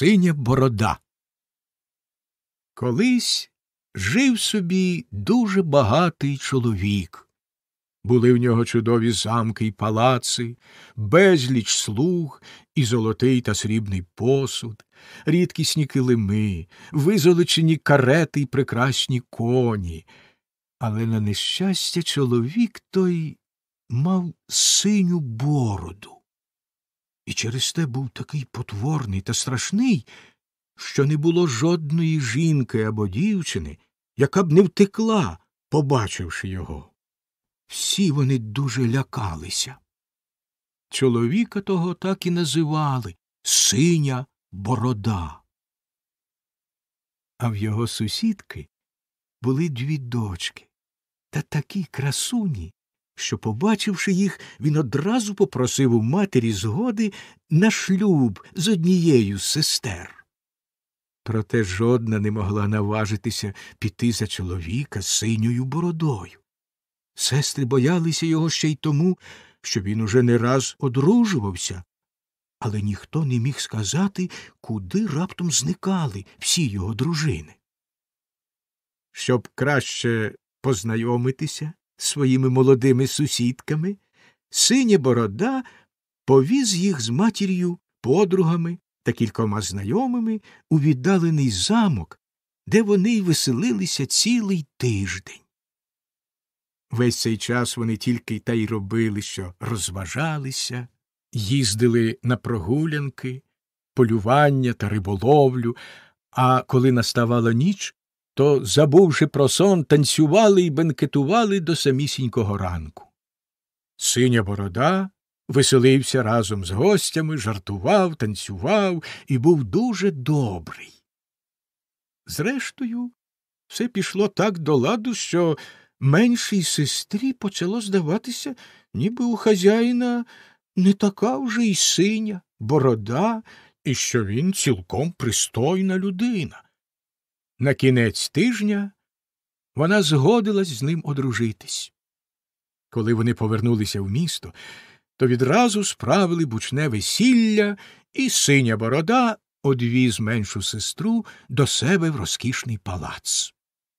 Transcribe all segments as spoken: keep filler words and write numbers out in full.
Синя борода. Колись жив собі дуже багатий чоловік. Були в нього чудові замки й палаци, безліч слуг і золотий та срібний посуд, рідкісні килими, визолочені карети й прекрасні коні. Але, на нещастя, чоловік той мав синю бороду. І через те був такий потворний та страшний, що не було жодної жінки або дівчини, яка б не втекла, побачивши його. Всі вони дуже лякалися. Чоловіка того так і називали «Синя борода». А в його сусідки були дві дочки, та такі красуні, що, побачивши їх, він одразу попросив у матері згоди на шлюб з однією з сестер. Проте жодна не могла наважитися піти за чоловіка з синьою бородою. Сестри боялися його ще й тому, що він уже не раз одружувався, але ніхто не міг сказати, куди раптом зникали всі його дружини. Щоб краще познайомитися з своїми молодими сусідками, Синя борода повіз їх з матір'ю, подругами та кількома знайомими у віддалений замок, де вони й веселилися цілий тиждень. Весь цей час вони тільки та й робили, що розважалися, їздили на прогулянки, полювання та риболовлю, а коли наставала ніч, то, забувши про сон, танцювали й бенкетували до самісінького ранку. Синя борода веселився разом з гостями, жартував, танцював і був дуже добрий. Зрештою, все пішло так до ладу, що меншій сестрі почало здаватися, ніби у хазяїна не така вже й синя борода, і що він цілком пристойна людина. На кінець тижня вона згодилась з ним одружитись. Коли вони повернулися в місто, то відразу справили бучне весілля, і Синя борода одвіз меншу сестру до себе в розкішний палац.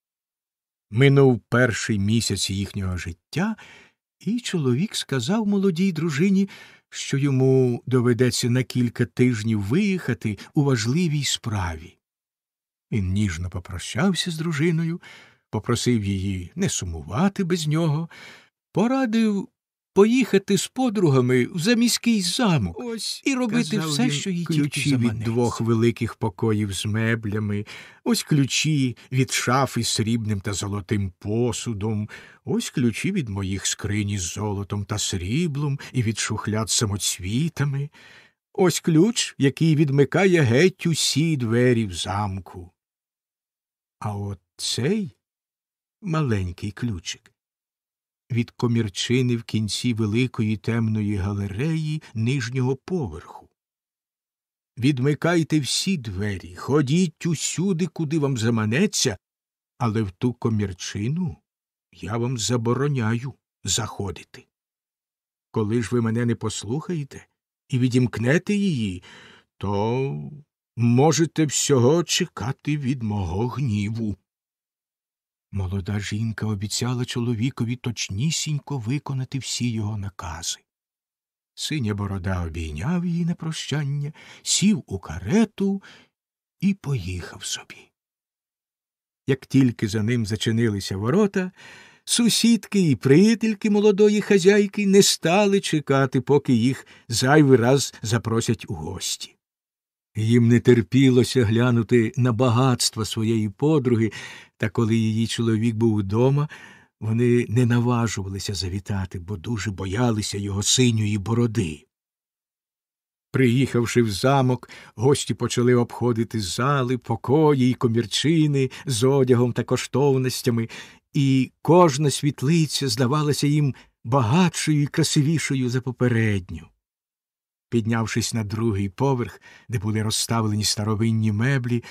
Минув перший місяць їхнього життя, і чоловік сказав молодій дружині, що йому доведеться на кілька тижнів виїхати у важливій справі. Він ніжно попрощався з дружиною, попросив її не сумувати без нього, порадив поїхати з подругами в заміський замок ось, і робити все, що їй тільки заманеться. Ключі від двох великих покоїв з меблями, ось ключі від шафи з срібним та золотим посудом, ось ключі від моїх скрині з золотом та сріблом і від шухляд з самоцвітами, ось ключ, який відмикає геть усі двері в замку. А от цей маленький ключик від комірчини в кінці великої темної галереї нижнього поверху. Відмикайте всі двері, ходіть усюди, куди вам заманеться, але в ту комірчину я вам забороняю заходити. Коли ж ви мене не послухаєте і відімкнете її, то можете всього чекати від мого гніву. Молода жінка обіцяла чоловікові точнісінько виконати всі його накази. Синя борода обійняв її на прощання, сів у карету і поїхав собі. Як тільки за ним зачинилися ворота, сусідки і приятельки молодої хазяйки не стали чекати, поки їх зайвий раз запросять у гості. Їм не терпілося глянути на багатства своєї подруги, та коли її чоловік був удома, вони не наважувалися завітати, бо дуже боялися його синьої бороди. Приїхавши в замок, гості почали обходити зали, покої й комірчини з одягом та коштовностями, і кожна світлиця здавалася їм багатшою і красивішою за попередню. Піднявшись на другий поверх, де були розставлені старовинні меблі,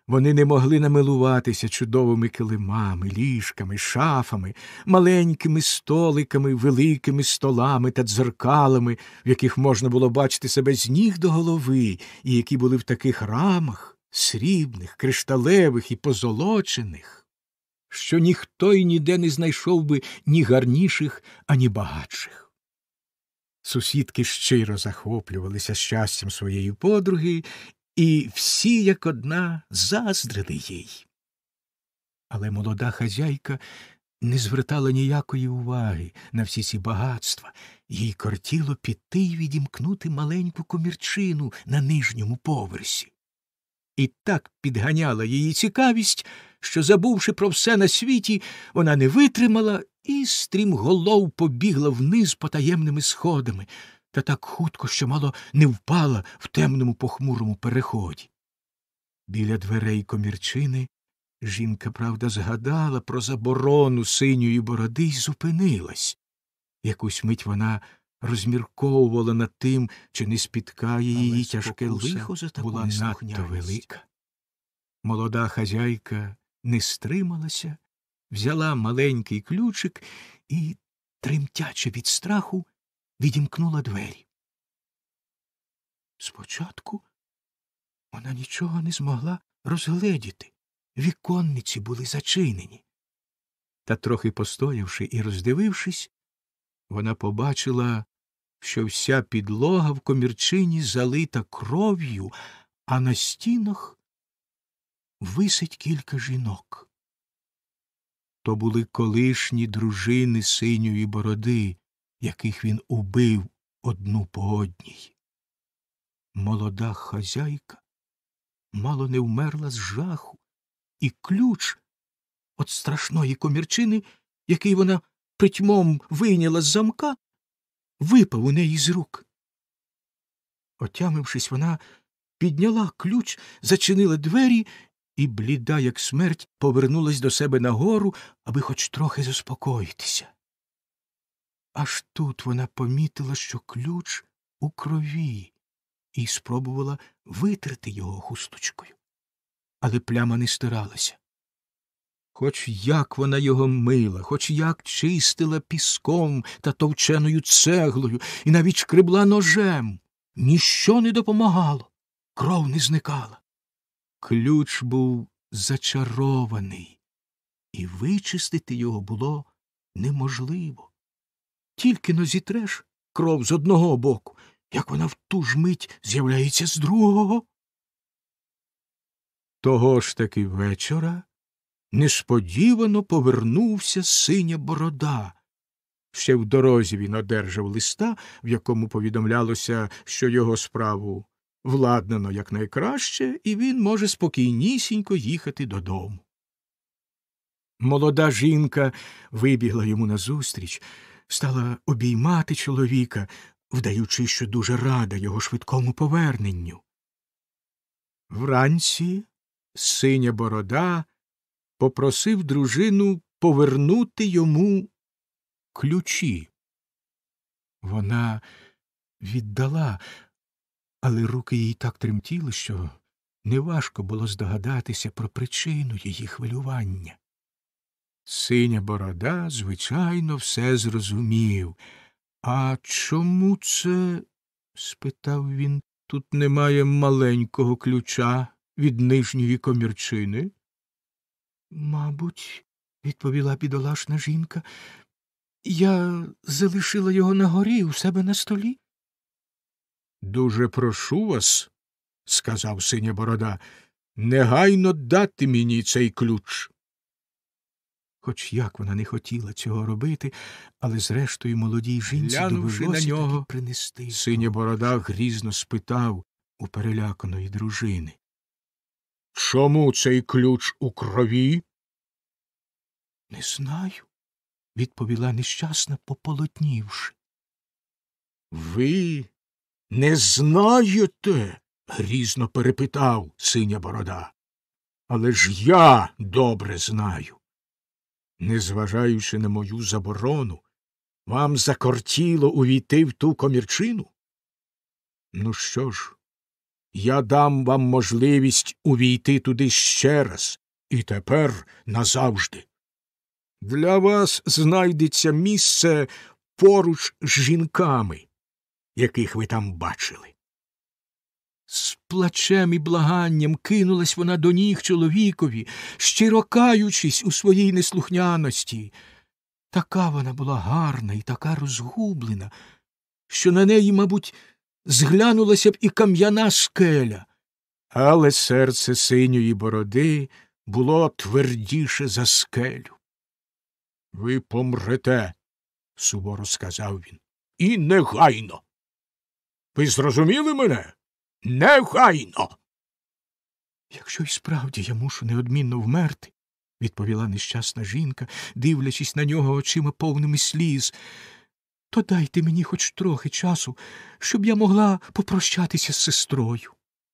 Вони не могли намилуватися чудовими килимами, ліжками, шафами, маленькими столиками, великими столами та дзеркалами, в яких можна було бачити себе з ніг до голови, і які були в таких рамах, срібних, кришталевих і позолочених, що ніхто й ніде не знайшов би ні гарніших, ані багатших. Сусідки щиро захоплювалися щастям своєї подруги, і всі, як одна, заздрили їй. Але молода хазяйка не звертала ніякої уваги на всі ці багатства. Їй кортіло піти й відімкнути маленьку комірчину на нижньому поверсі. І так підганяла її цікавість, що, забувши про все на світі, вона не витримала і стрімголов побігла вниз потаємними сходами, та так хутко, що мало не впала в темному похмурому переході. Біля дверей комірчини жінка, правда, згадала про заборону синьої бороди й зупинилась. Якусь мить вона розмірковувала над тим, чи не спіткає її тяжке лихо за таку була надто велика. Молода хазяйка не стрималася, взяла маленький ключик і, тремтячи від страху, відімкнула двері. Спочатку вона нічого не змогла розгледіти. Віконниці були зачинені. Та трохи постоявши і роздивившись, вона побачила, що вся підлога в комірчині залита кров'ю, а на стінах висить кілька жінок. То були колишні дружини синьої бороди, яких він убив одну по одній. Молода хазяйка мало не вмерла з жаху, і ключ від страшної комірчини, який вона притьмом вийняла з замка, випав у неї з рук. Отямившись, вона підняла ключ, зачинила двері і, бліда, як смерть, повернулась до себе нагору, аби хоч трохи заспокоїтися. Аж тут вона помітила, що ключ у крові, і спробувала витерти його хусточкою. Але пляма не стиралася. Хоч як вона його мила, хоч як чистила піском та товченою цеглою, і навіть шкребла ножем, ніщо не допомагало, кров не зникала. Ключ був зачарований, і вичистити його було неможливо. Тільки но зітреш кров з одного боку, як вона в ту ж мить з'являється з другого. Того ж таки вечора несподівано повернувся синя борода. Ще в дорозі він одержав листа, в якому повідомлялося, що його справу владнано якнайкраще, і він може спокійнісінько їхати додому. Молода жінка вибігла йому назустріч, стала обіймати чоловіка, вдаючи, що дуже рада його швидкому поверненню. Вранці синя борода попросив дружину повернути йому ключі. Вона віддала, але руки їй так тремтіли, що неважко було здогадатися про причину її хвилювання. Синя борода, звичайно, все зрозумів. «А чому це?» – спитав він. «Тут немає маленького ключа від нижньої комірчини?» «Мабуть, – відповіла бідолашна жінка, – я залишила його на горі у себе на столі». «Дуже прошу вас, – сказав синя борода, – негайно дати мені цей ключ». Хоч як вона не хотіла цього робити, але зрештою молодій жінці довелося на нього таки принести. Синя борода грізно спитав у переляканої дружини. «Чому цей ключ у крові?» «Не знаю», – відповіла нещасна, пополотнівши. «Ви не знаєте?» – грізно перепитав синя борода. «Але ж я добре знаю. Незважаючи на мою заборону, вам закортіло увійти в ту комірчину? Ну що ж, Я дам вам можливість увійти туди ще раз, і тепер назавжди. Для вас знайдеться місце поруч з жінками, яких ви там бачили. З плачем і благанням кинулась вона до ніг чоловікові, щиро каючись у своїй неслухняності. Така вона була гарна і така розгублена, що на неї, мабуть, зглянулася б і кам'яна скеля. Але серце синьої бороди було твердіше за скелю. — Ви помрете, — суворо сказав він, — і негайно. Ви зрозуміли мене? Негайно! — Якщо й справді я мушу неодмінно вмерти, — відповіла нещасна жінка, дивлячись на нього очима повними сліз, — то дайте мені хоч трохи часу, щоб я могла попрощатися з сестрою.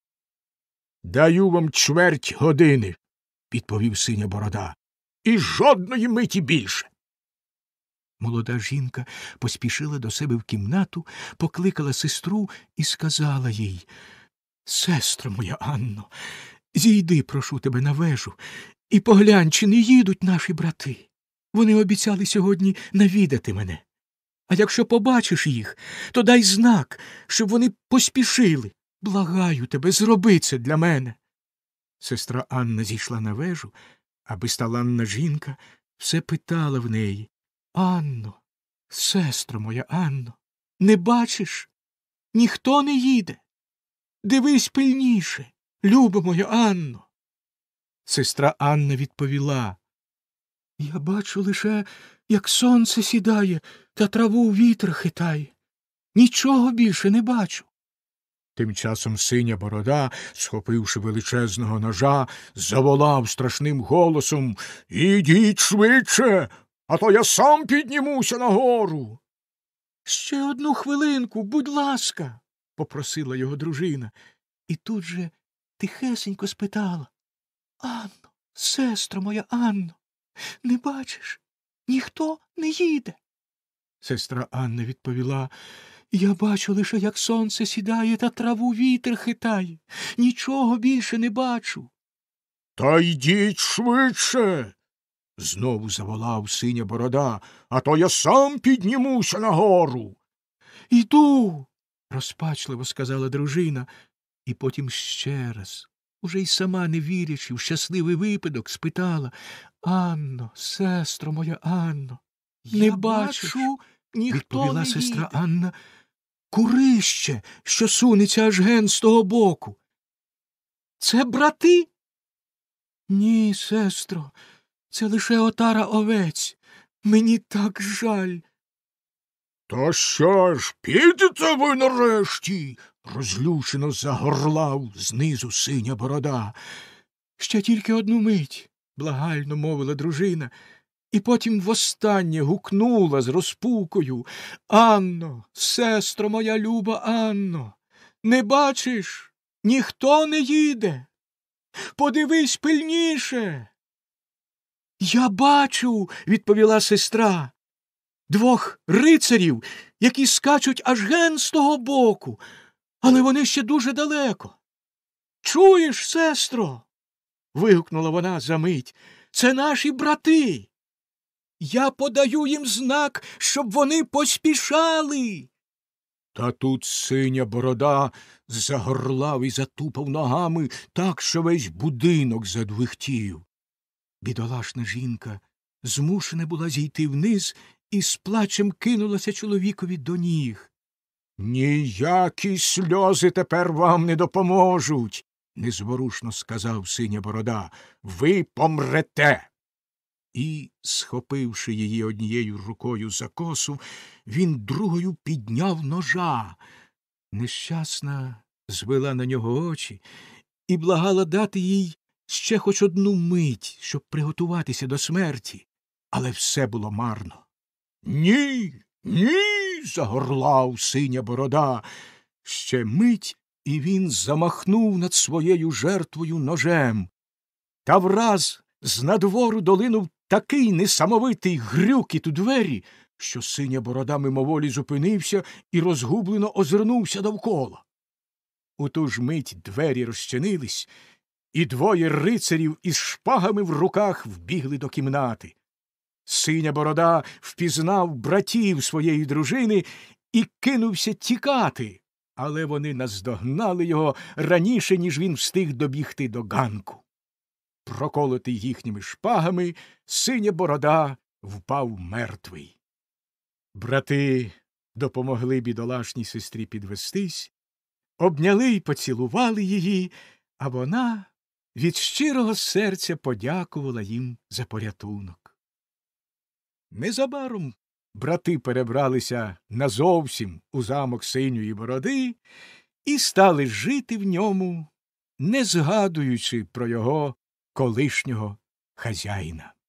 — Даю вам чверть години, — відповів синя борода, — і жодної миті більше. Молода жінка поспішила до себе в кімнату, покликала сестру і сказала їй: — Сестро моя Анно, зійди, прошу тебе, на вежу, і поглянь, чи не їдуть наші брати. Вони обіцяли сьогодні навідати мене. А якщо побачиш їх, то дай знак, щоб вони поспішили. Благаю тебе, зроби це для мене. Сестра Анна зійшла на вежу, а безталанна жінка все питала в неї: — Анно, сестро моя Анно, не бачиш? Ніхто не їде. Дивись пильніше, люба моя Анно. Сестра Анна відповіла: — Я бачу лише, як сонце сідає та траву вітер хитає. Нічого більше не бачу. Тим часом синя борода, схопивши величезного ножа, заволав страшним голосом: — Ідіть швидше, а то я сам піднімуся нагору. — Ще одну хвилинку, будь ласка, — попросила його дружина, і тут же тихесенько спитала: — Анно, сестро моя Анно, не бачиш? Ніхто не їде. Сестра Анна відповіла: — Я бачу лише, як сонце сідає та траву вітер хитає. Нічого більше не бачу. — Та йдіть швидше, — знову заволав синя борода, — а то я сам піднімуся нагору. — Іду, — розпачливо сказала дружина, і потім ще раз, уже й сама не вірячи в щасливий випадок, спитала: — Анно, сестро моя Анно, не я бачиш? Бачу, ніхто відповіла не сестра їде. Анна: — Курище, що сунеться аж ген з того боку. — Це брати? — Ні, сестро, це лише отара овець. Мені так жаль. — То що ж, підете ви нарешті? — розлючено загорлав знизу синя борода. — Ще тільки одну мить, — благально мовила дружина, і потім востаннє гукнула з розпукою: — Анно, сестро моя люба Анно, не бачиш? Ніхто не їде. Подивись пильніше. — Я бачу, — відповіла сестра, — двох рицарів, які скачуть аж ген з того боку, але вони ще дуже далеко. — Чуєш, сестро? — вигукнула вона за мить. — Це наші брати. Я подаю їм знак, щоб вони поспішали. Та тут синя борода загорлав і затупав ногами так, що весь будинок задвихтів. Бідолашна жінка змушена була зійти вниз і з плачем кинулася чоловікові до ніг. — Ніякі сльози тепер вам не допоможуть, — незворушно сказав синя борода. — Ви помрете. І, схопивши її однією рукою за косу, він другою підняв ножа. Нещасна звела на нього очі і благала дати їй ще хоч одну мить, щоб приготуватися до смерті, але все було марно. — Ні, ні, — загорлав синя борода. Ще мить, і він замахнув над своєю жертвою ножем. Та враз з надвору долинув такий несамовитий грюкіт у двері, що синя борода мимоволі зупинився і розгублено озирнувся довкола. У ту ж мить двері розчинились, і двоє рицарів із шпагами в руках вбігли до кімнати. Синя борода впізнав братів своєї дружини і кинувся тікати, але вони наздогнали його раніше, ніж він встиг добігти до ганку. Проколотий їхніми шпагами, синя борода впав мертвий. Брати допомогли бідолашній сестрі підвестись, обняли й поцілували її, а вона від щирого серця подякувала їм за порятунок. Незабаром брати перебралися назовсім у замок Синьої бороди і стали жити в ньому, не згадуючи про його колишнього хазяїна.